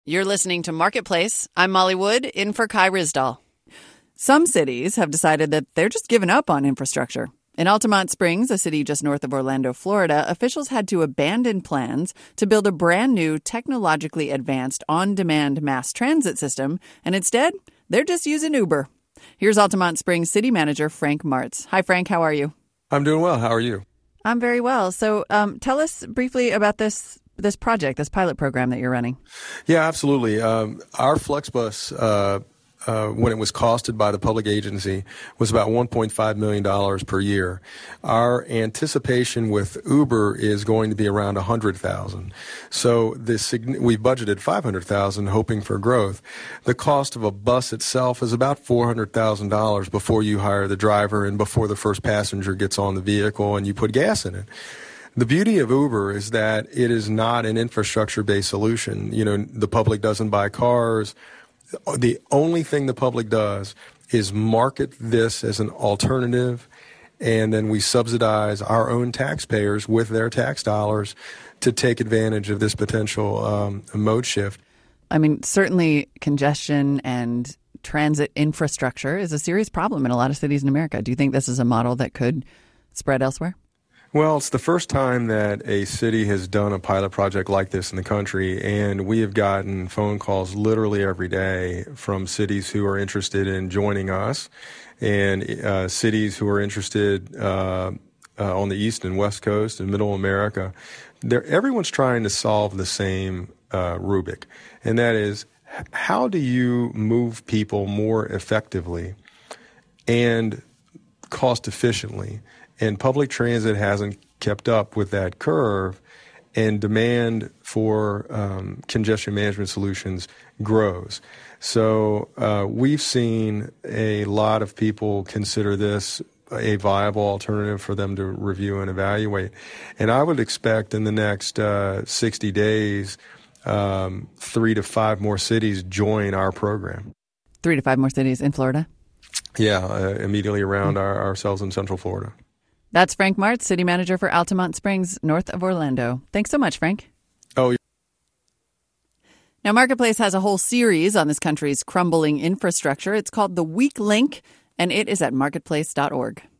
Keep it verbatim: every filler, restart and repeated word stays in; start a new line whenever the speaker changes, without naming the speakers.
You're listening to Marketplace. I'm Molly Wood, in for Kai Ryssdal. Some cities have decided that they're just giving up on infrastructure. In Altamont Springs, a city just north of Orlando, Florida, officials had to abandon plans to build a brand new, technologically advanced, on-demand mass transit system, and instead, they're just using Uber. Here's Altamont Springs City Manager Frank Martz. Hi, Frank. How are you?
I'm doing well. How are you?
I'm very well. So um, tell us briefly about this this project, this pilot program that you're running.
Yeah, absolutely. Um, our FlexBus, uh, uh, when it was costed by the public agency, was about one point five million dollars per year. Our anticipation with Uber is going to be around one hundred thousand dollars. So this, we budgeted five hundred thousand dollars, hoping for growth. The cost of a bus itself is about four hundred thousand dollars before you hire the driver and before the first passenger gets on the vehicle and you put gas in it. The beauty of Uber is that it is not an infrastructure-based solution. You know, the public doesn't buy cars. The only thing the public does is market this as an alternative, and then we subsidize our own taxpayers with their tax dollars to take advantage of this potential um, mode shift.
I mean, certainly congestion and transit infrastructure is a serious problem in a lot of cities in America. Do you think this is a model that could spread elsewhere?
Well, it's the first time that a city has done a pilot project like this in the country, and we have gotten phone calls literally every day from cities who are interested in joining us and uh, cities who are interested uh, uh, on the East and West Coast and Middle America. They're, everyone's trying to solve the same uh, rubric, and that is, how do you move people more effectively and cost efficiently? And public transit hasn't kept up with that curve, and demand for um, congestion management solutions grows. So uh, we've seen a lot of people consider this a viable alternative for them to review and evaluate. And I would expect in the next uh, sixty days, um, three to five more cities join our program.
Three to five more cities in Florida?
Yeah, uh, immediately around mm-hmm. our, ourselves in Central Florida.
That's Frank Martz, City Manager for Altamont Springs, north of Orlando. Thanks so much, Frank.
Oh,
Now, Marketplace has a whole series on this country's crumbling infrastructure. It's called The Weak Link, and it is at marketplace dot org.